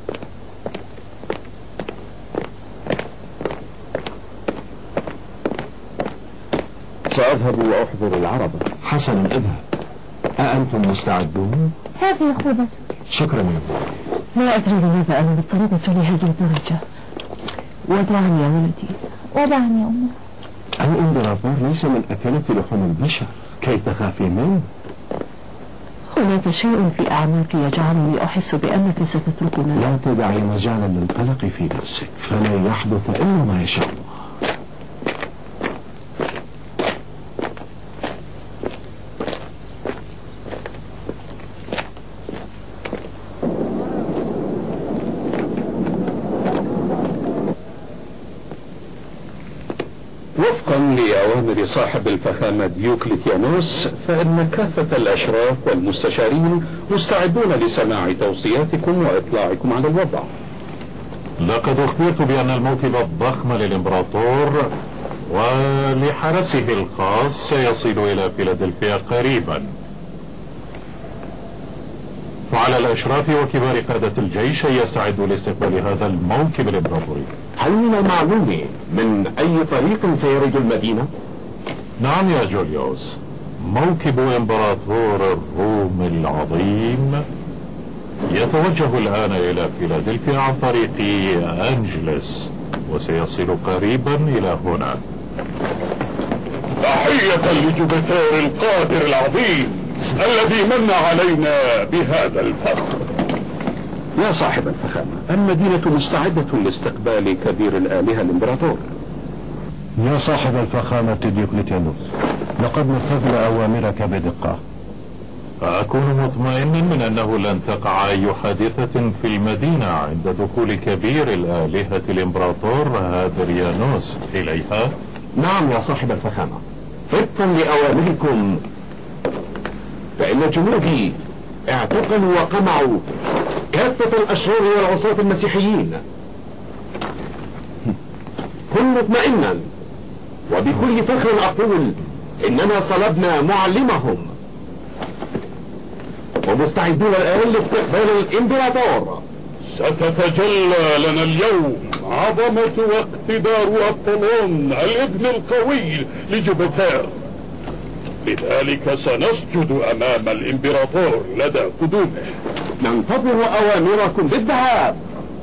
Speaker 1: سأذهب وأحضر العربة.
Speaker 5: حسنا، اذهب. أأنتم مستعدون؟
Speaker 12: هذه خوذتك.
Speaker 5: شكرا يا ابو.
Speaker 12: لا أدري لماذا أنا مضطربة لهذه الدرجة. ودعني يا ولدي.
Speaker 11: ودعني يا أمه.
Speaker 5: الإمبراطور ليس من أكلة لحوم البشر، كي تخافي منه.
Speaker 12: هناك شيء في أعماقي يجعلني أحس بأنك ستتركنا.
Speaker 5: لا تدعي مجالا للقلق في نفسك، فلن يحدث إلا ما يشاء الله.
Speaker 13: لأوامر صاحب الفخامة ديوكليتيانوس فإن كافة الأشراف والمستشارين مستعدون لسماع توصياتكم وإطلاعكم على الوضع.
Speaker 9: لقد أخبرت بأن الموكب الضخم للإمبراطور ولحرسه الخاص سيصل إلى فيلادلفيا قريبا، وعلى الأشراف وكبار قادة الجيش أن يستعدوا لاستقبال هذا الموكب الإمبراطوري.
Speaker 17: هل من معلوم من أي طريق سيرد المدينة؟
Speaker 9: نعم يا جوليوس، موكب إمبراطور الروم العظيم يتوجه الآن إلى فيلادلفيا عن طريق أنجلس وسيصل قريبا إلى هنا.
Speaker 18: تحية لجوبيتر القادر العظيم الذي من علينا بهذا الفخر.
Speaker 13: يا صاحب الفخامة، المدينة مستعدة لاستقبال كبير الآلهة الإمبراطور.
Speaker 3: يا صاحب الفخامة ديوكليتيانوس، لقد نفذنا أوامرك بدقة.
Speaker 9: أكون مطمئنا من أنه لن تقع أي حادثة في المدينة عند دخول كبير الآلهة الإمبراطور هادريانوس إليها.
Speaker 17: نعم يا صاحب الفخامة، طبقا لأوامركم فإن جنودي اعتقلوا وقمعوا كافة الأشرار والعصاة المسيحيين. كن مطمئنا، وبكل فخر أقول إننا صلبنا معلمهم ومستعدون الآن لاستقبال الإمبراطور.
Speaker 18: ستتجلى لنا اليوم عظمة واقتدار أبطالون الابن القوي لجوبيتر، لذلك سنسجد أمام الإمبراطور لدى قدومه.
Speaker 17: ننتظر أوامركم بالذهاب.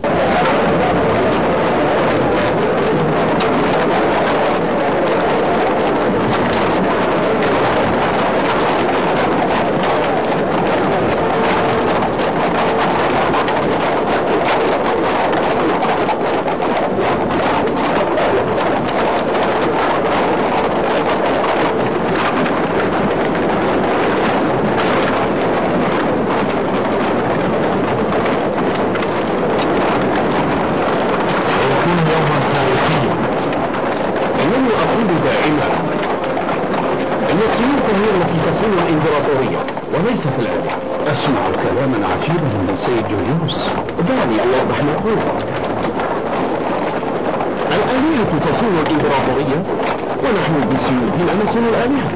Speaker 13: أسمع كلاما عجيبا من السيد جوليوس، دعني أوضح ما أقول.
Speaker 17: الآلهة تصون الإمبراطورية ونحن بسيوفنا نصون الآلهة.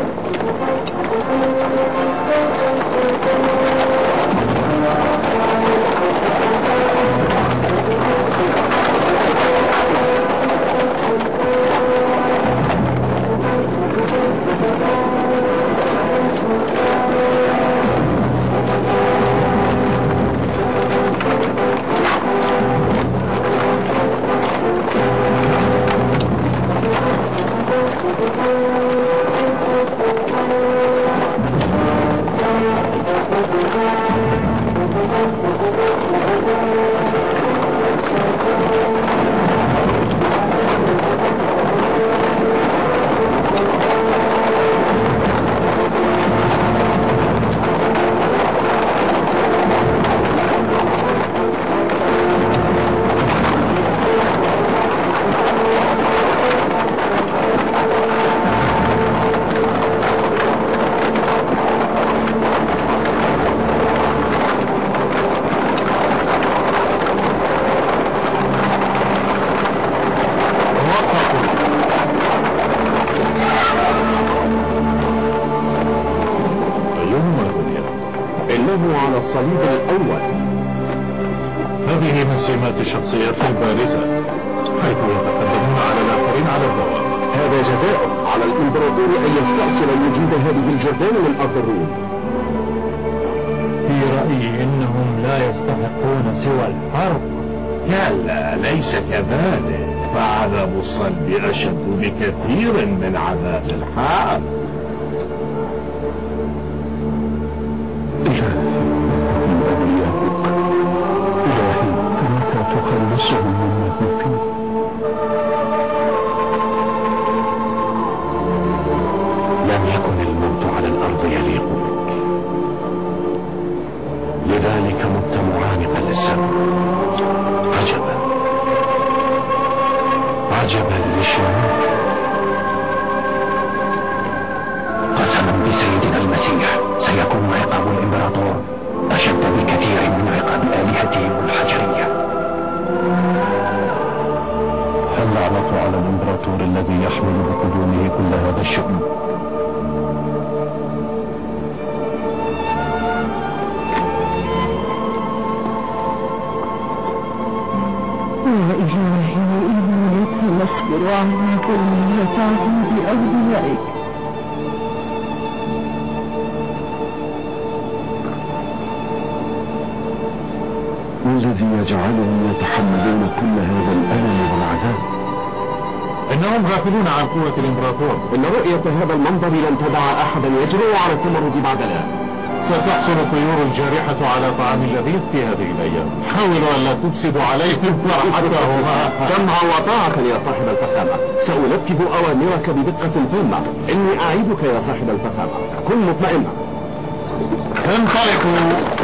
Speaker 17: على الصليب الأول.
Speaker 9: هذه من سمات الشخصيات البارزة، حيث يتقدمون على الآخرين على الدوام.
Speaker 17: هذا جزاء على الإمبراطور أن يستأصل وجود هذه الجردان من أرض الروم.
Speaker 15: في رأيي إنهم لا يستحقون سوى الحرب.
Speaker 6: كلا، ليس كذلك، فعذاب الصلب أشد بكثير من عذاب الحرب.
Speaker 5: تخلصهم مما هم فيه.
Speaker 13: لم يكن الموت على الأرض يليق بك، لذلك مت معانقا للسماء. عجبا عجبا لشموخ
Speaker 12: تصبر على كل تعبيد أوليائك.
Speaker 17: ما الذي يجعلهم يتحملون كل هذا الألم والعذاب؟
Speaker 9: إنهم غافلون عن قوة الإمبراطور.
Speaker 10: إن رؤية هذا المنظر لن تدع أحدا يجرؤ على التمرد بعد الآن.
Speaker 9: ستحصل الطيور الجارحة على طعام لذيذ في هذه الأيام. حاولوا ألا تفسدوا عليهم فرحتهما.
Speaker 10: سمعا وطاعة يا صاحب الفخامة. سأنفذ أوامرك بدقة تامة. إني أعيدك يا صاحب الفخامة، كن مطمئنا.
Speaker 9: انطلقوا.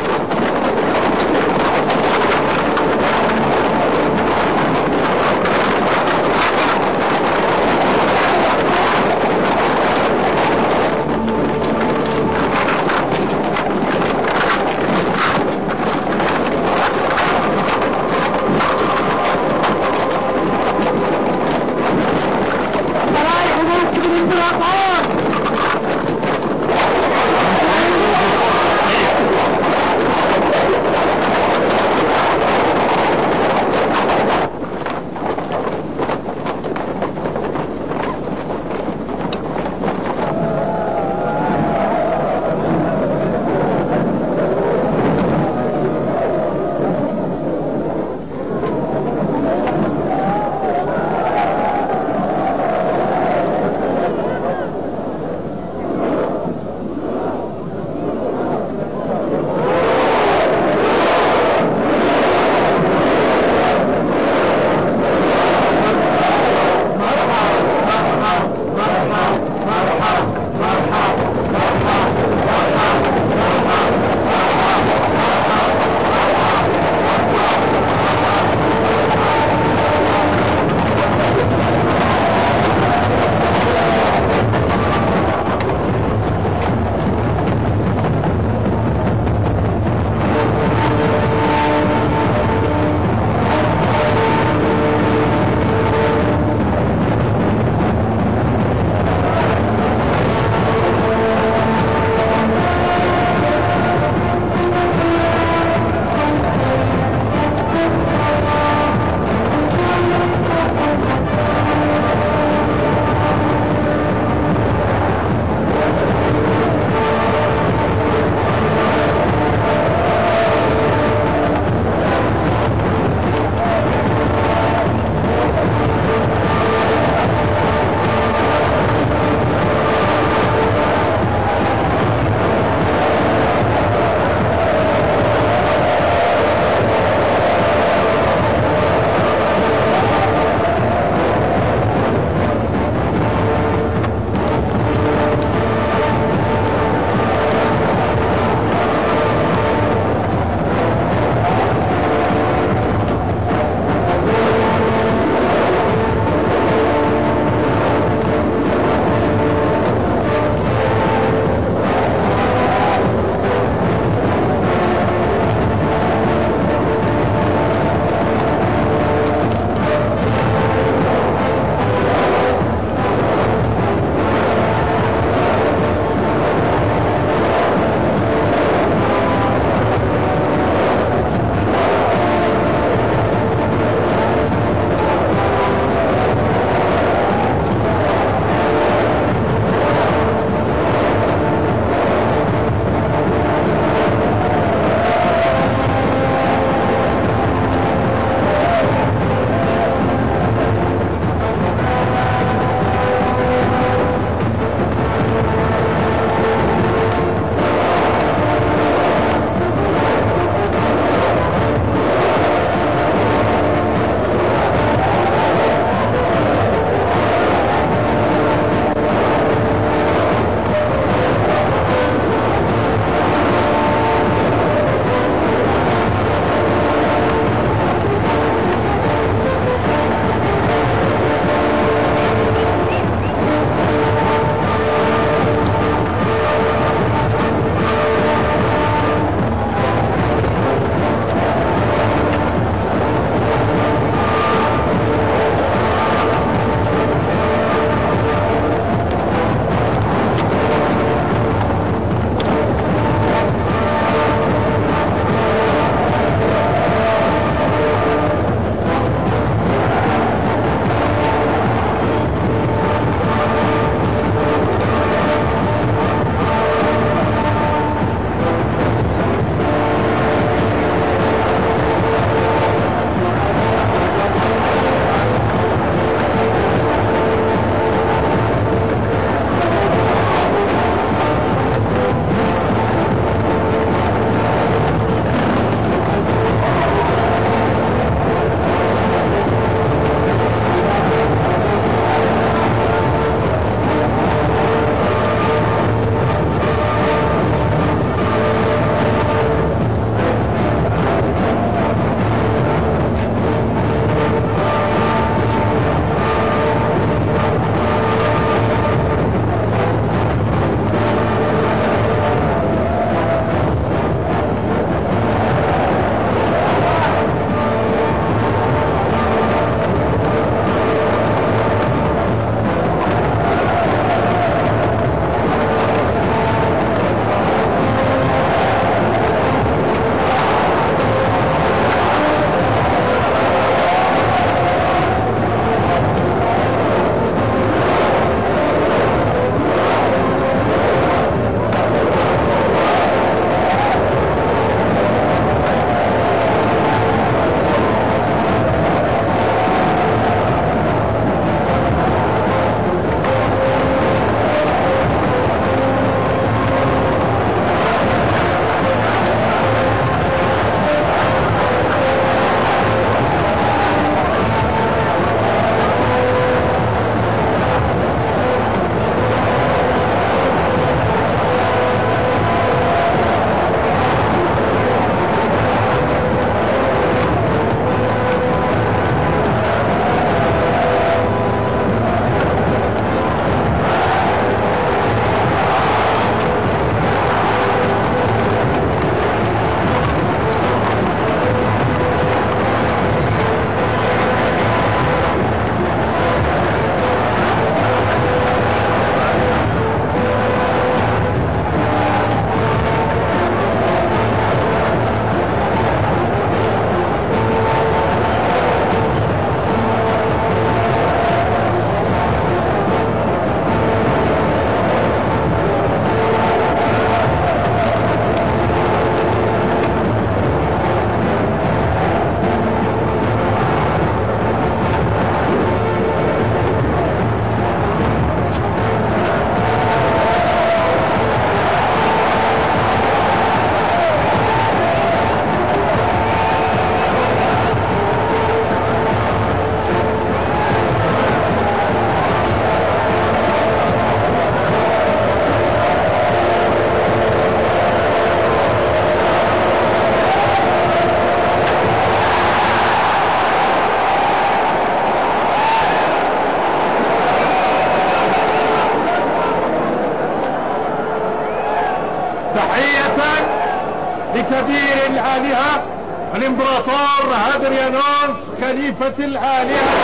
Speaker 9: تحية لكبير الآلهة الإمبراطور هادريانوس خليفة الآلهة،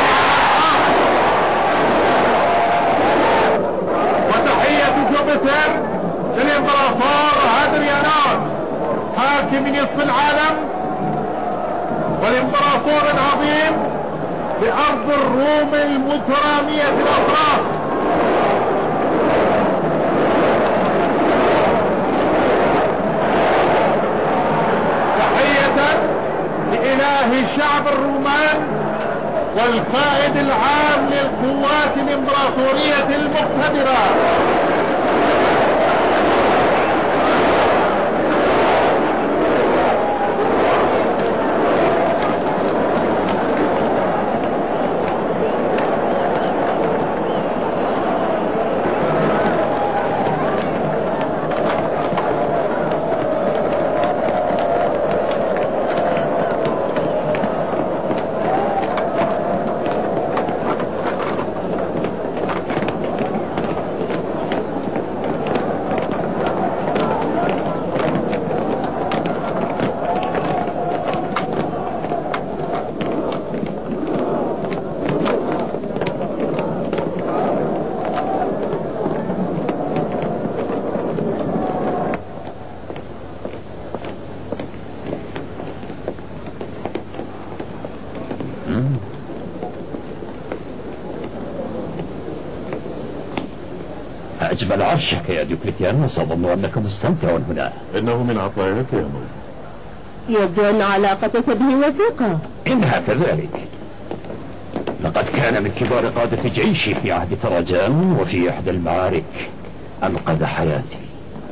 Speaker 9: وتحية جوبيتر للإمبراطور هادريانوس حاكم نصف العالم والإمبراطور العظيم بأرض الروم المترامية الأطراف. لإله شعب الرومان والقائد العام للقوات الإمبراطورية المقتدرة.
Speaker 1: أجمل عرشك يا ديوكليتيانوس، أظن أنك مستمتع هنا.
Speaker 3: إنه من عطاياك يا مولاي.
Speaker 12: يبدو أن علاقتك به وثيقة.
Speaker 1: إنها كذلك. لقد كان من كبار قادة جيشي في عهد تراجان، وفي إحدى المعارك أنقذ حياتي.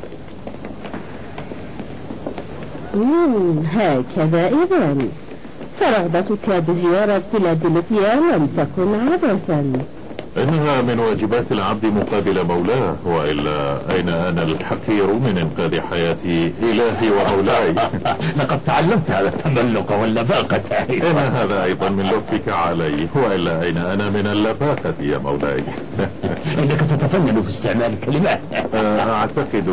Speaker 12: مم هكذا إذن فرغبتك بزيارة فيلادلفيا لم تكن عبثا.
Speaker 3: إنها من واجبات العبد مقابل مولاه، وإلا أين أنا الحقير من إنقاذ حياة إلهي ومولاي؟
Speaker 1: لقد تعلمت هذا التملق واللباقة.
Speaker 3: إن هذا أيضا من لطفك علي، وإلا أين أنا من اللباقة يا مولاي؟
Speaker 1: إنك تتفنن في استعمال الكلمات.
Speaker 3: أعتقد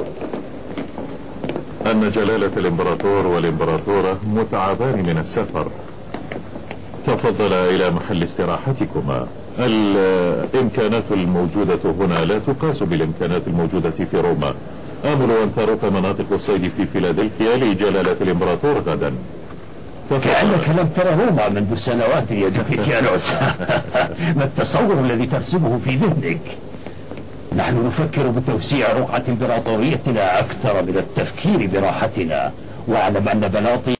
Speaker 3: أن جلالة الإمبراطور والإمبراطورة متعبان من السفر. تفضلا إلى محل استراحتكما. الإمكانات الموجودة هنا لا تقاس بالإمكانات الموجودة في روما. آمل أن تروق مناطق الصيد في فيلادلفيا لجلالة الإمبراطور غدا.
Speaker 1: كأنك لم ترى روما منذ سنوات يا ديوكليتيانوس. ما التصور الذي ترسمه في ذهنك؟ نحن نفكر بتوسيع رقعة إمبراطوريتنا أكثر من التفكير براحتنا، واعلم أن بلاطي